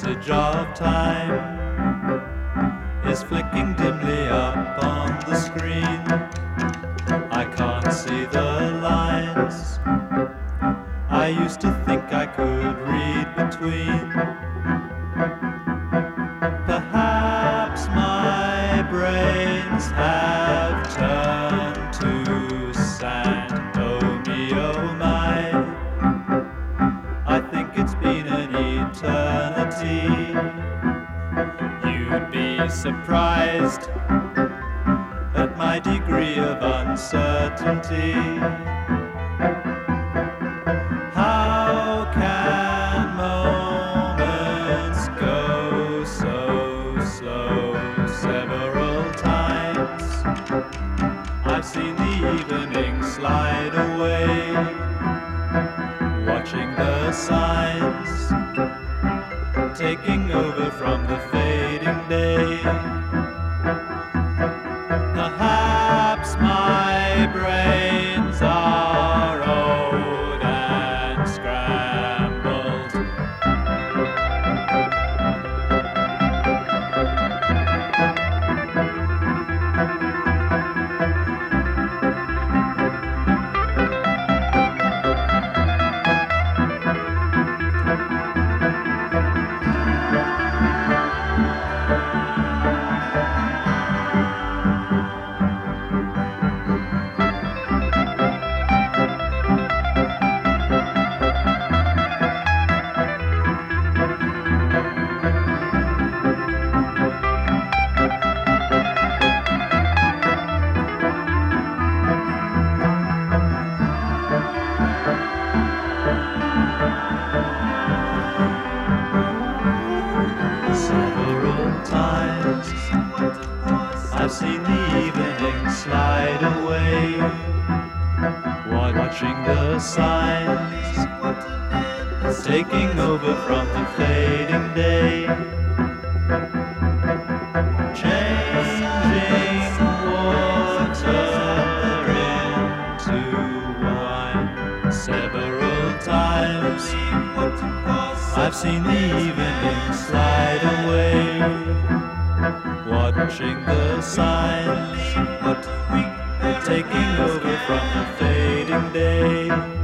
passage of time is flicking dimly up on the screen. I can't see the lines I used to think I could read between. Perhaps my brains have turned to sand. Oh me, oh my, I think it's been an eternity. You'd be surprised at my degree of uncertainty. How can moments go so slow? Several times I've seen the evening slide away, watching the signs taking over from the fading day. Perhaps my brains are old and scrambled. Several times I've seen the evening slide away, watching the signs taking over from the fading day, changing water into wine. Several times I've seen the evening slide away, watching the signs taking over from the fading day.